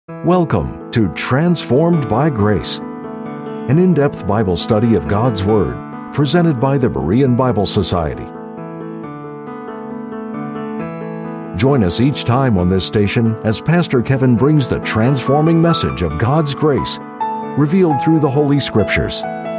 Welcome to Transformed by Grace, an in-depth Bible study of God's Word, presented by the Berean Bible Society. Join us each time on this station as Pastor Kevin brings the transforming message of God's grace, revealed through the Holy Scriptures.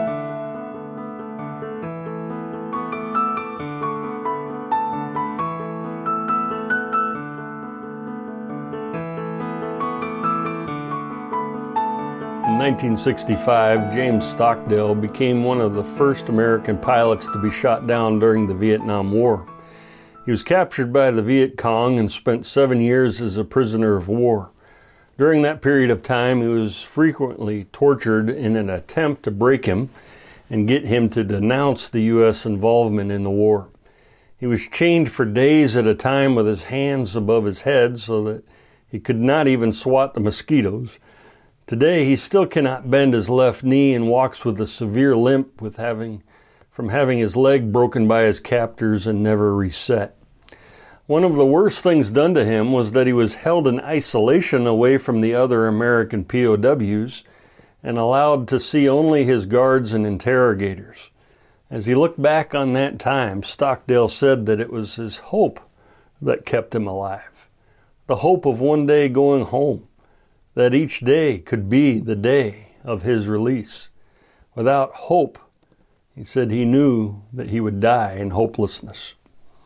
In 1965, James Stockdale became one of the first American pilots to be shot down during the Vietnam War. He was captured by the Viet Cong and spent 7 years as a prisoner of war. During that period of time, he was frequently tortured in an attempt to break him and get him to denounce the U.S. involvement in the war. He was chained for days at a time with his hands above his head so that he could not even swat the mosquitoes. Today, he still cannot bend his left knee and walks with a severe limp from having his leg broken by his captors and never reset. One of the worst things done to him was that he was held in isolation away from the other American POWs and allowed to see only his guards and interrogators. As he looked back on that time, Stockdale said that it was his hope that kept him alive. The hope of one day going home. That each day could be the day of his release. Without hope, he said he knew that he would die in hopelessness.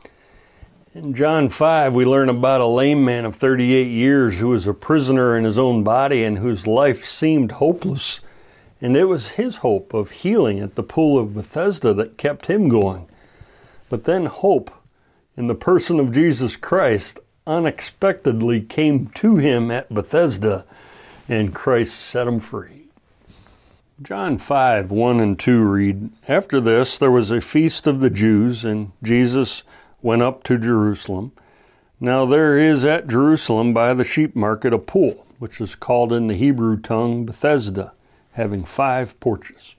In John 5, we learn about a lame man of 38 years who was a prisoner in his own body and whose life seemed hopeless. And it was his hope of healing at the pool of Bethesda that kept him going. But then hope in the person of Jesus Christ unexpectedly came to him at Bethesda, and Christ set him free. John 5, 1 and 2 read, "After this there was a feast of the Jews, and Jesus went up to Jerusalem. Now there is at Jerusalem by the sheep market a pool, which is called in the Hebrew tongue Bethesda, having 5 porches."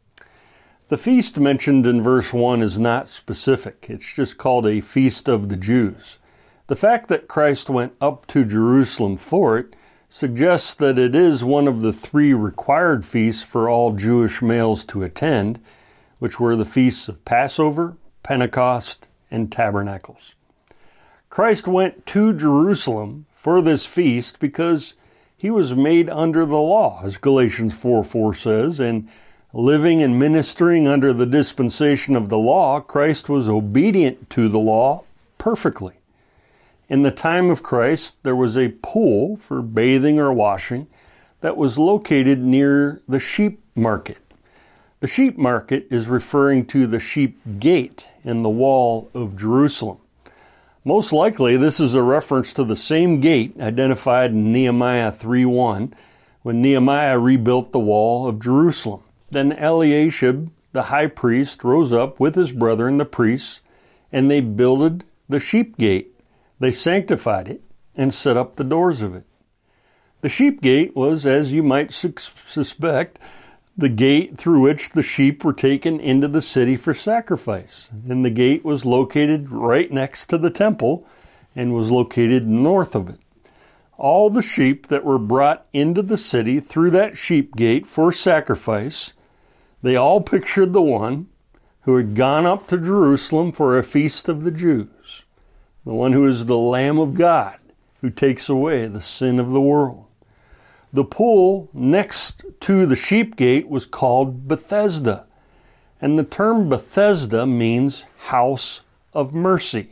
The feast mentioned in verse 1 is not specific. It's just called a feast of the Jews. The fact that Christ went up to Jerusalem for it suggests that it is one of the 3 required feasts for all Jewish males to attend, which were the feasts of Passover, Pentecost, and Tabernacles. Christ went to Jerusalem for this feast because he was made under the law, as Galatians 4:4 says, and living and ministering under the dispensation of the law, Christ was obedient to the law perfectly. In the time of Christ, there was a pool for bathing or washing that was located near the sheep market. The sheep market is referring to the sheep gate in the wall of Jerusalem. Most likely, this is a reference to the same gate identified in Nehemiah 3:1 when Nehemiah rebuilt the wall of Jerusalem. Then Eliashib, the high priest, rose up with his brethren, the priests, and they builded the sheep gate. They sanctified it and set up the doors of it. The sheep gate was, as you might suspect, the gate through which the sheep were taken into the city for sacrifice. And the gate was located right next to the temple and was located north of it. All the sheep that were brought into the city through that sheep gate for sacrifice, they all pictured the one who had gone up to Jerusalem for a feast of the Jews. The one who is the Lamb of God, who takes away the sin of the world. The pool next to the sheep gate was called Bethesda, and the term Bethesda means house of mercy.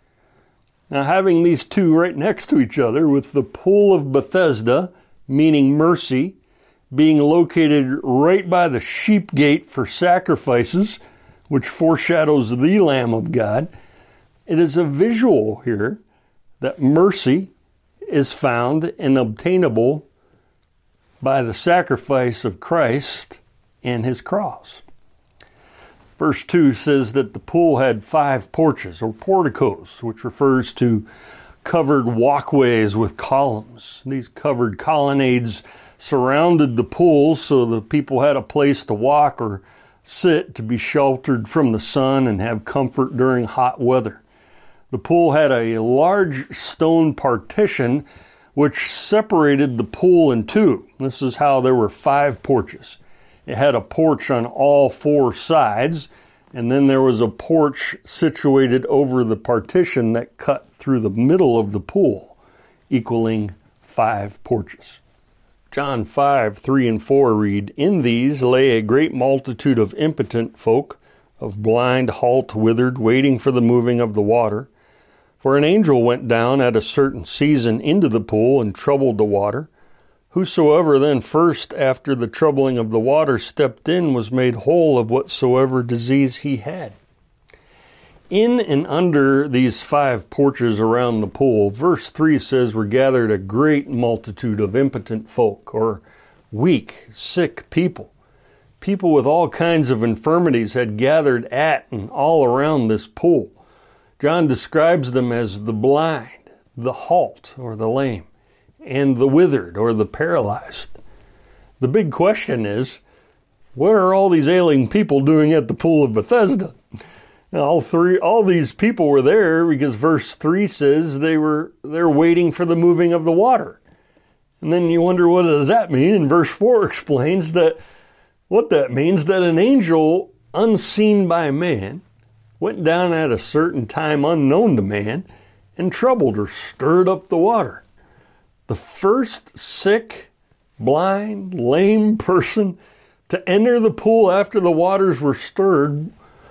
Now, having these two right next to each other, with the pool of Bethesda, meaning mercy, being located right by the sheep gate for sacrifices, which foreshadows the Lamb of God, it is a visual here that mercy is found and obtainable by the sacrifice of Christ and his cross. Verse 2 says that the pool had 5 porches or porticos, which refers to covered walkways with columns. These covered colonnades surrounded the pool so the people had a place to walk or sit to be sheltered from the sun and have comfort during hot weather. The pool had a large stone partition which separated the pool in two. This is how there were 5 porches. It had a porch on all 4 sides, and then there was a porch situated over the partition that cut through the middle of the pool, equaling 5 porches. John 5:3-4 read, "In these lay a great multitude of impotent folk, of blind, halt, withered, waiting for the moving of the water. For an angel went down at a certain season into the pool and troubled the water. Whosoever then first after the troubling of the water stepped in was made whole of whatsoever disease he had." In and under these 5 porches around the pool, verse 3 says, were gathered a great multitude of impotent folk, or weak, sick people. People with all kinds of infirmities had gathered at and all around this pool. John describes them as the blind, the halt, or the lame, and the withered, or the paralyzed. The big question is, what are all these ailing people doing at the pool of Bethesda? Now, all these people were there because verse 3 says they're waiting for the moving of the water. And then you wonder, what does that mean? And verse 4 explains that what that means, that an angel unseen by man went down at a certain time unknown to man and troubled or stirred up the water. The first sick, blind, lame person to enter the pool after the waters were stirred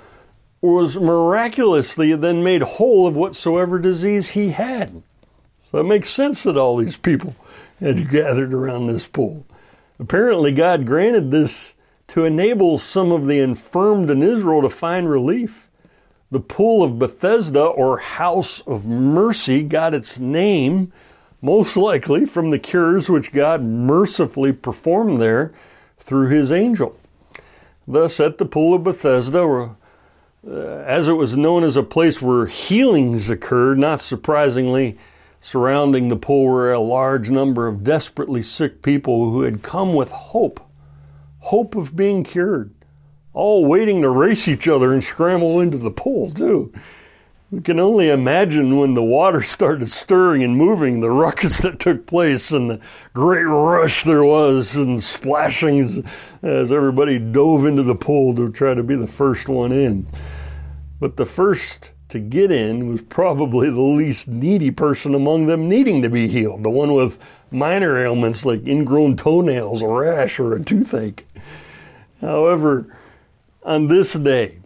was miraculously then made whole of whatsoever disease he had. So it makes sense that all these people had gathered around this pool. Apparently God granted this to enable some of the infirmed in Israel to find relief. The pool of Bethesda, or house of mercy, got its name most likely from the cures which God mercifully performed there through his angel. Thus, at the pool of Bethesda, as it was known as a place where healings occurred, not surprisingly, surrounding the pool were a large number of desperately sick people who had come with hope of being cured, all waiting to race each other and scramble into the pool too. We can only imagine when the water started stirring and moving, the ruckus that took place and the great rush there was and splashing as everybody dove into the pool to try to be the first one in. But the first to get in was probably the least needy person among them needing to be healed, the one with minor ailments like ingrown toenails, a rash, or a toothache. However, on this day,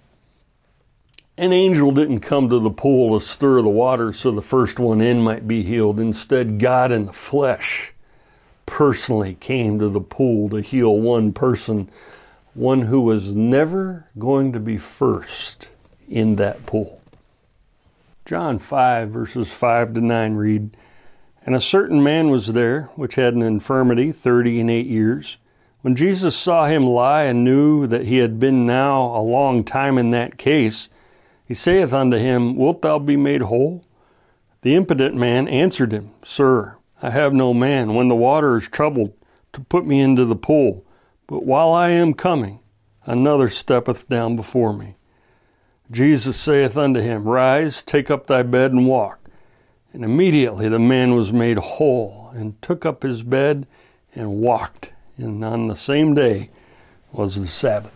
an angel didn't come to the pool to stir the water so the first one in might be healed. Instead, God in the flesh personally came to the pool to heal one person, one who was never going to be first in that pool. John 5, verses 5-9 read, "And a certain man was there, which had an infirmity 38 years. When Jesus saw him lie and knew that he had been now a long time in that case, he saith unto him, Wilt thou be made whole? The impotent man answered him, Sir, I have no man, when the water is troubled, to put me into the pool. But while I am coming, another steppeth down before me. Jesus saith unto him, Rise, take up thy bed, and walk. And immediately the man was made whole, and took up his bed, and walked. And on the same day was the Sabbath."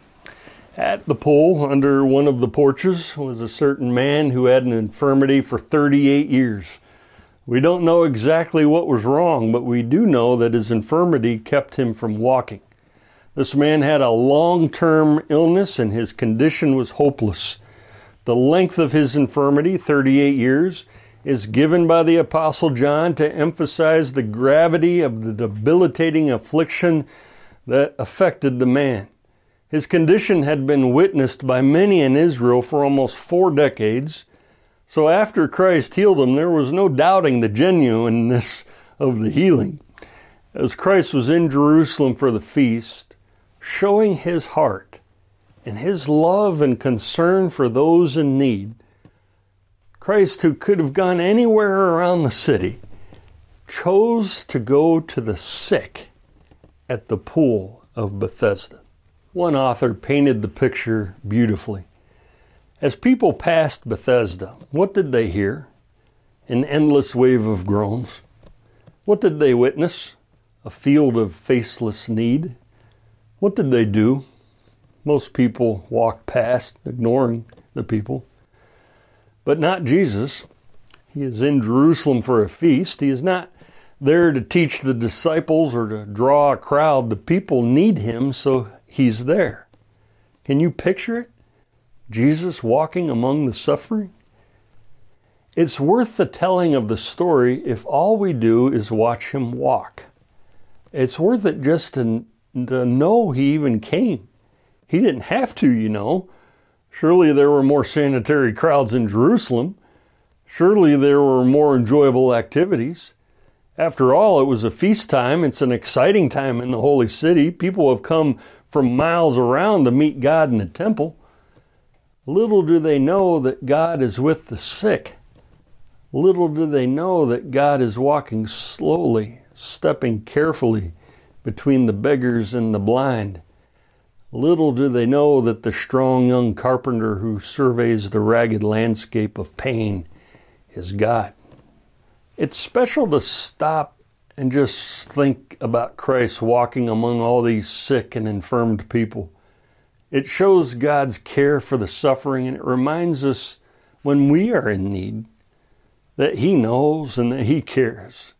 At the pool, under one of the porches, was a certain man who had an infirmity for 38 years. We don't know exactly what was wrong, but we do know that his infirmity kept him from walking. This man had a long-term illness, and his condition was hopeless. The length of his infirmity, 38 years, is given by the Apostle John to emphasize the gravity of the debilitating affliction that affected the man. His condition had been witnessed by many in Israel for almost 4 decades, so after Christ healed him, there was no doubting the genuineness of the healing. As Christ was in Jerusalem for the feast, showing his heart and his love and concern for those in need, Christ, who could have gone anywhere around the city, chose to go to the sick at the pool of Bethesda. One author painted the picture beautifully. As people passed Bethesda, what did they hear? An endless wave of groans. What did they witness? A field of faceless need. What did they do? Most people walked past, ignoring the people. But not Jesus. He is in Jerusalem for a feast. He is not there to teach the disciples or to draw a crowd. The people need him, so he's there. Can you picture it? Jesus walking among the suffering? It's worth the telling of the story if all we do is watch him walk. It's worth it just to know he even came. He didn't have to, you know. Surely there were more sanitary crowds in Jerusalem. Surely there were more enjoyable activities. After all, it was a feast time. It's an exciting time in the holy city. People have come from miles around to meet God in the temple. Little do they know that God is with the sick. Little do they know that God is walking slowly, stepping carefully between the beggars and the blind. Little do they know that the strong young carpenter who surveys the ragged landscape of pain is God. It's special to stop and just think about Christ walking among all these sick and infirmed people. It shows God's care for the suffering, and it reminds us when we are in need that he knows and that he cares.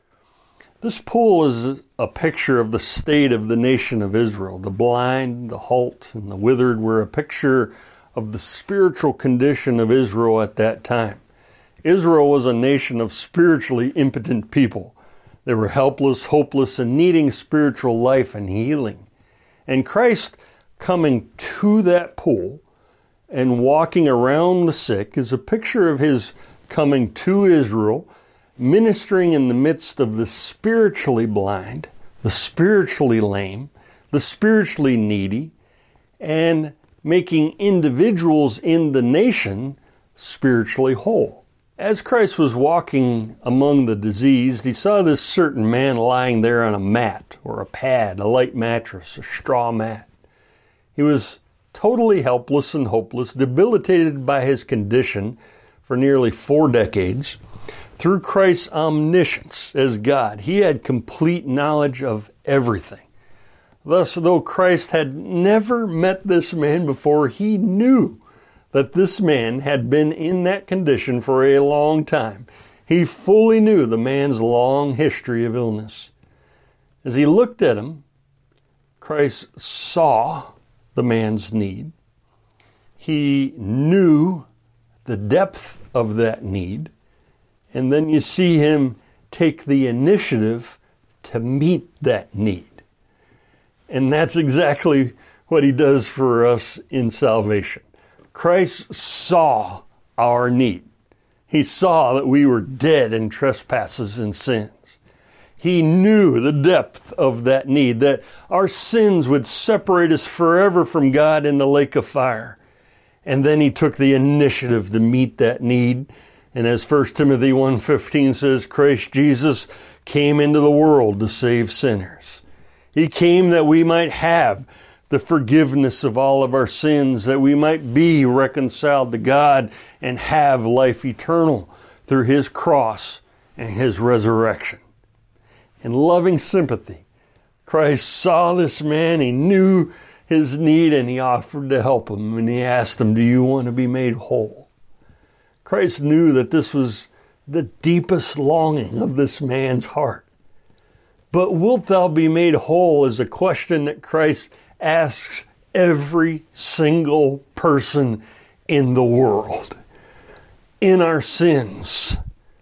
This pool is a picture of the state of the nation of Israel. The blind, the halt, and the withered were a picture of the spiritual condition of Israel at that time. Israel was a nation of spiritually impotent people. They were helpless, hopeless, and needing spiritual life and healing. And Christ coming to that pool and walking around the sick is a picture of his coming to Israel, ministering in the midst of the spiritually blind, the spiritually lame, the spiritually needy, and making individuals in the nation spiritually whole. As Christ was walking among the diseased, he saw this certain man lying there on a mat or a pad, a light mattress, a straw mat. He was totally helpless and hopeless, debilitated by his condition for nearly 4 decades. Through Christ's omniscience as God, he had complete knowledge of everything. Thus, though Christ had never met this man before, he knew that this man had been in that condition for a long time. He fully knew the man's long history of illness. As he looked at him, Christ saw the man's need. He knew the depth of that need. And then you see him take the initiative to meet that need. And that's exactly what he does for us in salvation. Christ saw our need. He saw that we were dead in trespasses and sins. He knew the depth of that need, that our sins would separate us forever from God in the lake of fire. And then he took the initiative to meet that need. And as 1 Timothy 1:15 says, Christ Jesus came into the world to save sinners. He came that we might have the forgiveness of all of our sins, that we might be reconciled to God and have life eternal through his cross and his resurrection. In loving sympathy, Christ saw this man, he knew his need, and he offered to help him, and he asked him, do you want to be made whole? Christ knew that this was the deepest longing of this man's heart. But wilt thou be made whole is a question that Christ asks every single person in the world. In our sins,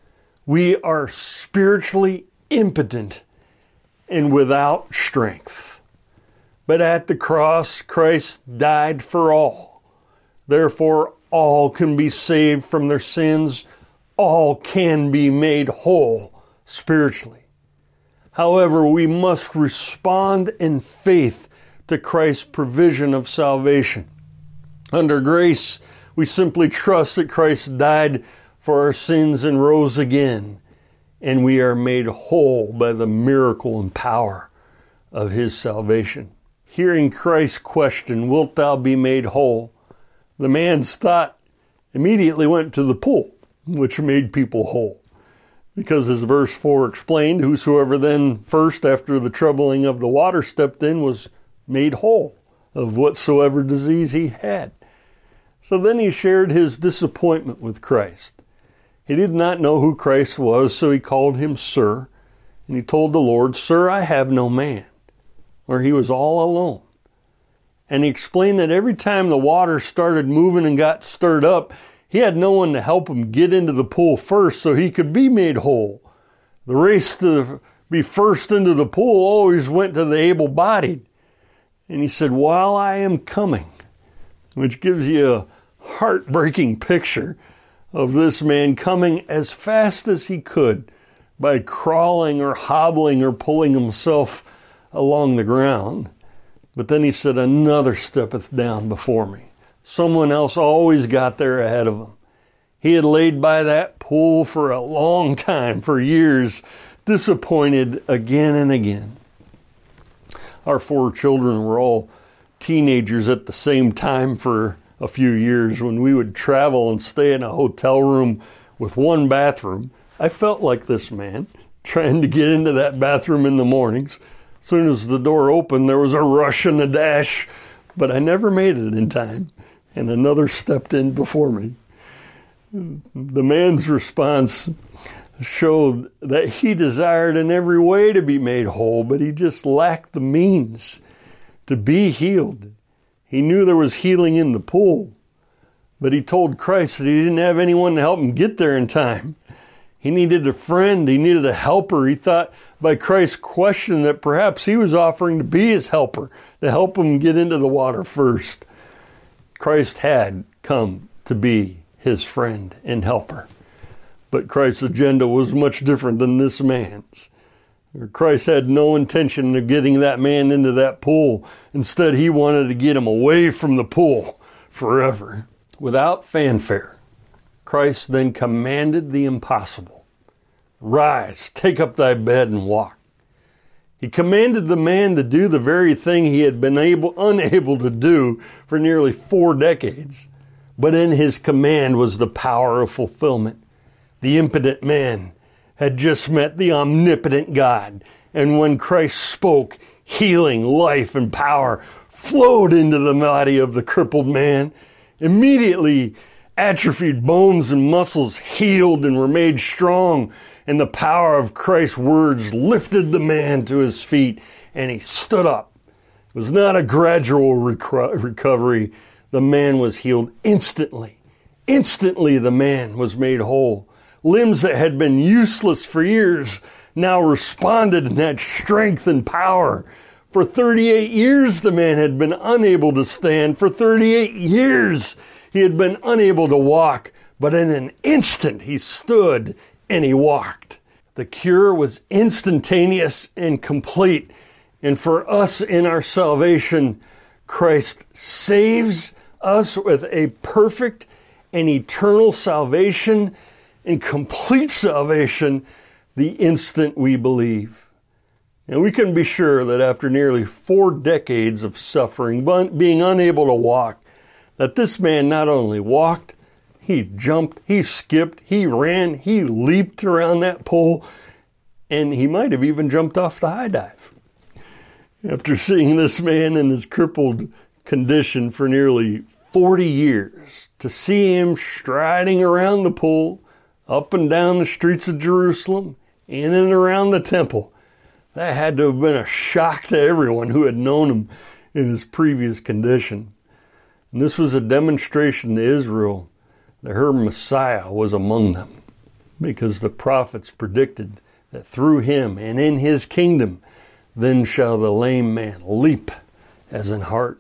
we are spiritually impotent and without strength. But at the cross, Christ died for all. Therefore, all can be saved from their sins. All can be made whole spiritually. However, we must respond in faith to Christ's provision of salvation. Under grace, we simply trust that Christ died for our sins and rose again, and we are made whole by the miracle and power of his salvation. Hearing Christ's question, wilt thou be made whole? The man's thought immediately went to the pool, which made people whole. Because as verse 4 explained, whosoever then first after the troubling of the water stepped in was made whole of whatsoever disease he had. So then he shared his disappointment with Christ. He did not know who Christ was, so he called him Sir. And he told the Lord, Sir, I have no man. Or he was all alone. And he explained that every time the water started moving and got stirred up, he had no one to help him get into the pool first so he could be made whole. The race to be first into the pool always went to the able-bodied. And he said, while I am coming, which gives you a heartbreaking picture of this man coming as fast as he could by crawling or hobbling or pulling himself along the ground. But then he said, another steppeth down before me. Someone else always got there ahead of him. He had laid by that pool for a long time, for years, disappointed again and again. Our 4 children were all teenagers at the same time for a few years. When we would travel and stay in a hotel room with one bathroom, I felt like this man, trying to get into that bathroom in the mornings. As soon as the door opened, there was a rush and a dash, but I never made it in time, and another stepped in before me. The man's response showed that he desired in every way to be made whole, but he just lacked the means to be healed. He knew there was healing in the pool, but he told Christ that he didn't have anyone to help him get there in time. He needed a friend. He needed a helper. He thought by Christ's question that perhaps he was offering to be his helper, to help him get into the water first. Christ had come to be his friend and helper. But Christ's agenda was much different than this man's. Christ had no intention of getting that man into that pool. Instead, he wanted to get him away from the pool forever. Without fanfare, Christ then commanded the impossible. Rise, take up thy bed and walk. He commanded the man to do the very thing he had been unable to do for nearly 4 decades. But in his command was the power of fulfillment. The impotent man had just met the omnipotent God. And when Christ spoke, healing, life, and power flowed into the body of the crippled man. Immediately, atrophied bones and muscles healed and were made strong. And the power of Christ's words lifted the man to his feet, and he stood up. It was not a gradual recovery. The man was healed instantly. Instantly, the man was made whole. Limbs that had been useless for years now responded and had strength and power. For 38 years, the man had been unable to stand. For 38 years, he had been unable to walk. But in an instant, he stood and he walked. The cure was instantaneous and complete. And for us in our salvation, Christ saves us with a perfect and eternal salvation and complete salvation the instant we believe. And we can be sure that after nearly 4 decades of suffering, being unable to walk, that this man not only walked, he jumped, he skipped, he ran, he leaped around that pool, and he might have even jumped off the high dive. After seeing this man in his crippled condition for nearly 40 years, to see him striding around the pool, up and down the streets of Jerusalem, in and around the temple, that had to have been a shock to everyone who had known him in his previous condition. And this was a demonstration to Israel that her Messiah was among them, because the prophets predicted that through him and in his kingdom, then shall the lame man leap as an hart.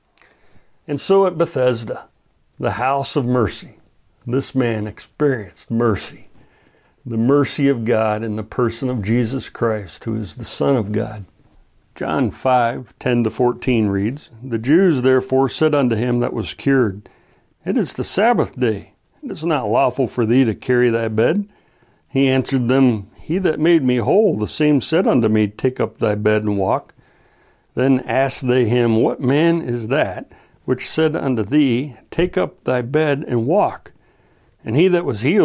And so at Bethesda, the house of mercy, this man experienced mercy. The mercy of God in the person of Jesus Christ, who is the Son of God. John 5:10-14 reads, The Jews therefore said unto him that was cured, It is the Sabbath day. It is not lawful for thee to carry thy bed. He answered them, He that made me whole, the same said unto me, Take up thy bed and walk. Then asked they him, What man is that which said unto thee, Take up thy bed and walk? And he that was healed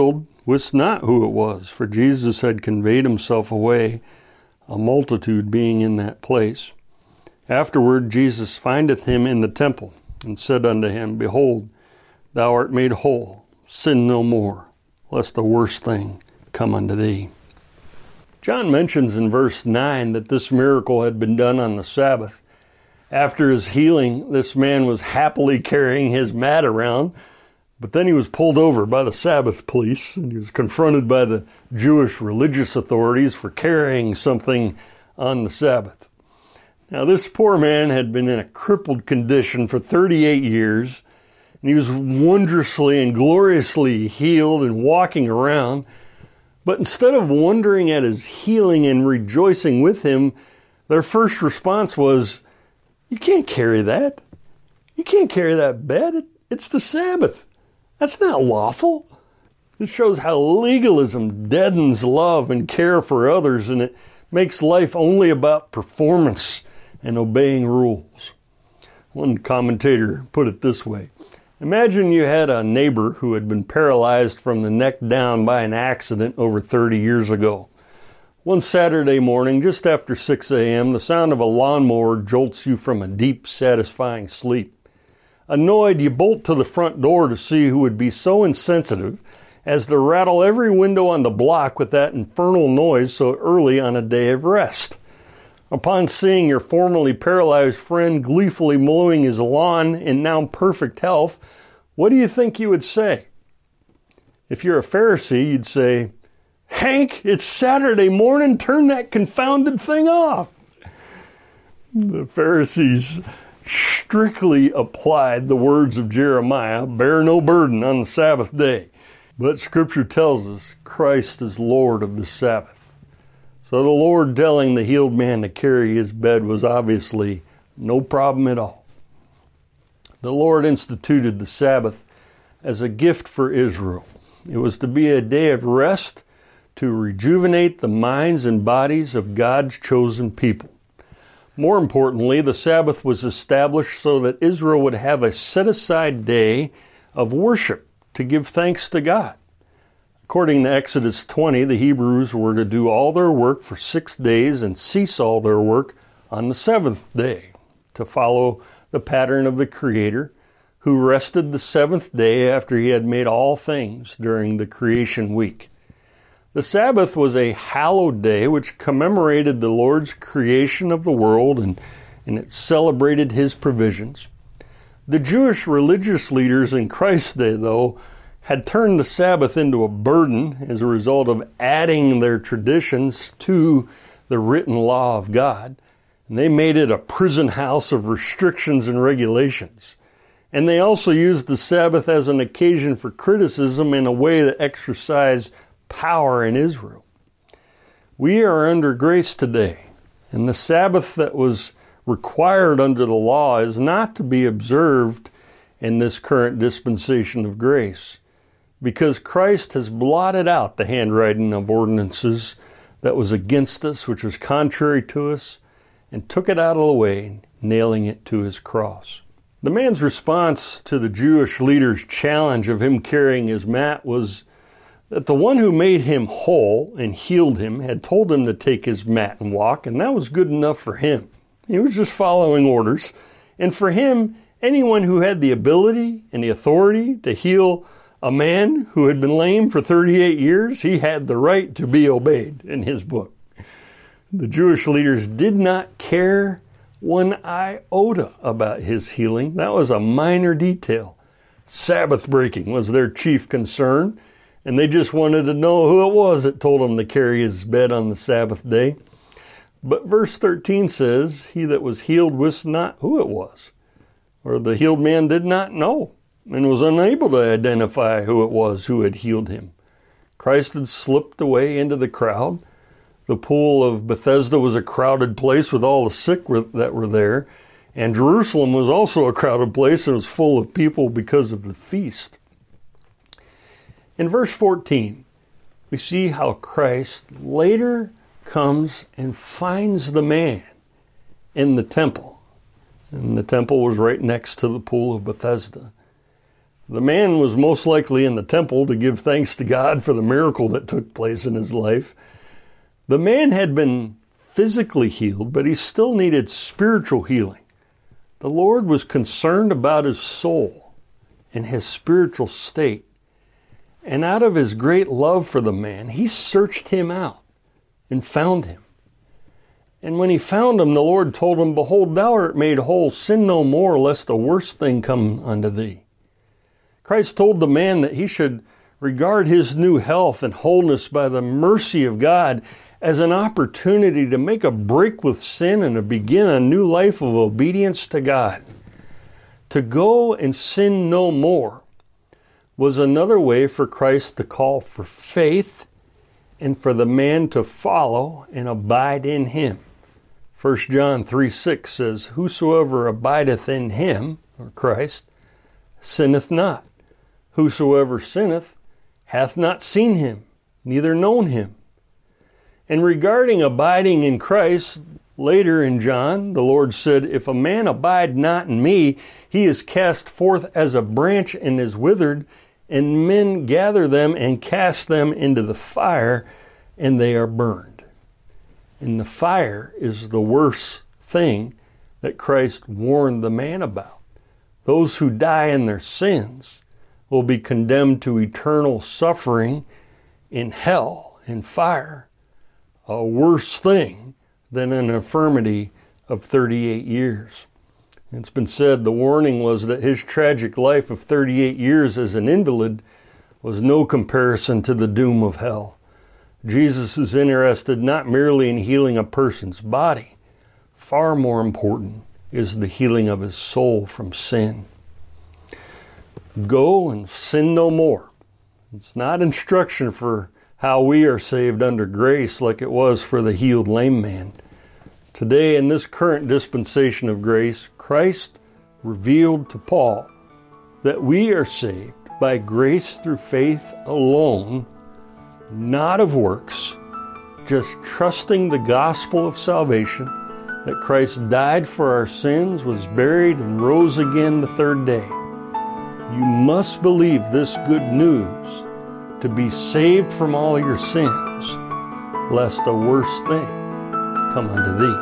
wist not who it was, for Jesus had conveyed himself away, a multitude being in that place. Afterward Jesus findeth him in the temple, and said unto him, Behold, thou art made whole, sin no more, lest a worse thing come unto thee. John mentions in verse 9 that this miracle had been done on the Sabbath. After his healing, this man was happily carrying his mat around, but then he was pulled over by the Sabbath police, and he was confronted by the Jewish religious authorities for carrying something on the Sabbath. Now, this poor man had been in a crippled condition for 38 years, and he was wondrously and gloriously healed and walking around. But instead of wondering at his healing and rejoicing with him, their first response was, "You can't carry that. You can't carry that bed. It's the Sabbath. That's not lawful." This shows how legalism deadens love and care for others, and it makes life only about performance and obeying rules. One commentator put it this way: imagine you had a neighbor who had been paralyzed from the neck down by an accident over 30 years ago. One Saturday morning, just after 6 a.m., the sound of a lawnmower jolts you from a deep, satisfying sleep. Annoyed, you bolt to the front door to see who would be so insensitive as to rattle every window on the block with that infernal noise so early on a day of rest. Upon seeing your formerly paralyzed friend gleefully mowing his lawn in now perfect health, what do you think you would say? If you're a Pharisee, you'd say, "Hank, it's Saturday morning, turn that confounded thing off." The Pharisees strictly applied the words of Jeremiah, "Bear no burden on the Sabbath day." But Scripture tells us Christ is Lord of the Sabbath. So the Lord telling the healed man to carry his bed was obviously no problem at all. The Lord instituted the Sabbath as a gift for Israel. It was to be a day of rest to rejuvenate the minds and bodies of God's chosen people. More importantly, the Sabbath was established so that Israel would have a set-aside day of worship to give thanks to God. According to Exodus 20, the Hebrews were to do all their work for 6 days and cease all their work on the seventh day, to follow the pattern of the Creator, who rested the seventh day after he had made all things during the creation week. The Sabbath was a hallowed day which commemorated the Lord's creation of the world and it celebrated his provisions. The Jewish religious leaders in Christ's day, though, had turned the Sabbath into a burden as a result of adding their traditions to the written law of God. And they made it a prison house of restrictions and regulations. And they also used the Sabbath as an occasion for criticism and a way to exercise power in Israel. We are under grace today, and the Sabbath that was required under the law is not to be observed in this current dispensation of grace, because Christ has blotted out the handwriting of ordinances that was against us, which was contrary to us, and took it out of the way, nailing it to his cross. The man's response to the Jewish leaders' challenge of him carrying his mat was that the one who made him whole and healed him had told him to take his mat and walk, and that was good enough for him. He was just following orders. And for him, anyone who had the ability and the authority to heal a man who had been lame for 38 years, he had the right to be obeyed in his book. The Jewish leaders did not care one iota about his healing. That was a minor detail. Sabbath breaking was their chief concern, and they just wanted to know who it was that told him to carry his bed on the Sabbath day. But verse 13 says, "He that was healed wist not who it was," or the healed man did not know and was unable to identify who it was who had healed him. Christ had slipped away into the crowd. The pool of Bethesda was a crowded place with all the sick that were there, and Jerusalem was also a crowded place and was full of people because of the feast. In verse 14, we see how Christ later comes and finds the man in the temple. And the temple was right next to the pool of Bethesda. The man was most likely in the temple to give thanks to God for the miracle that took place in his life. The man had been physically healed, but he still needed spiritual healing. The Lord was concerned about his soul and his spiritual state. And out of his great love for the man, he searched him out and found him. And when he found him, the Lord told him, "Behold, thou art made whole. Sin no more, lest the worst thing come unto thee." Christ told the man that he should regard his new health and wholeness by the mercy of God as an opportunity to make a break with sin and to begin a new life of obedience to God. To go and sin no more was another way for Christ to call for faith and for the man to follow and abide in him. 1 John 3:6 says, "Whosoever abideth in him," or Christ, "sinneth not. Whosoever sinneth hath not seen him, neither known him." And regarding abiding in Christ, later in John, the Lord said, "If a man abide not in me, he is cast forth as a branch and is withered, and men gather them and cast them into the fire, and they are burned." And the fire is the worst thing that Christ warned the man about. Those who die in their sins will be condemned to eternal suffering in hell and fire, a worse thing than an infirmity of 38 years. It's been said the warning was that his tragic life of 38 years as an invalid was no comparison to the doom of hell. Jesus is interested not merely in healing a person's body. Far more important is the healing of his soul from sin. Go and sin no more. It's not instruction for how we are saved under grace like it was for the healed lame man. Today, in this current dispensation of grace, Christ revealed to Paul that we are saved by grace through faith alone, not of works, just trusting the gospel of salvation, that Christ died for our sins, was buried, and rose again the third day. You must believe this good news to be saved from all your sins, lest a worse thing come unto thee.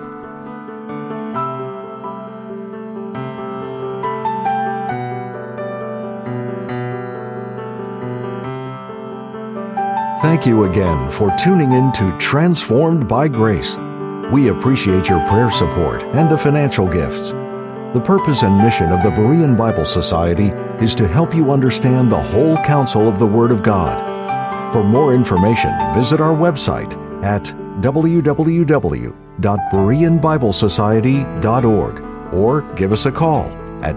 Thank you again for tuning in to Transformed by Grace. We appreciate your prayer support and the financial gifts. The purpose and mission of the Berean Bible Society is to help you understand the whole counsel of the Word of God. For more information, visit our website at www.bereanbiblesociety.org or give us a call at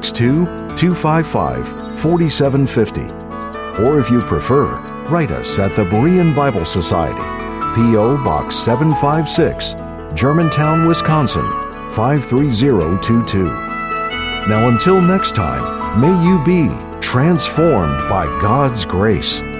262-255-4750. Or if you prefer, write us at the Berean Bible Society, P.O. Box 756, Germantown, Wisconsin, 53022. Now until next time, may you be transformed by God's grace.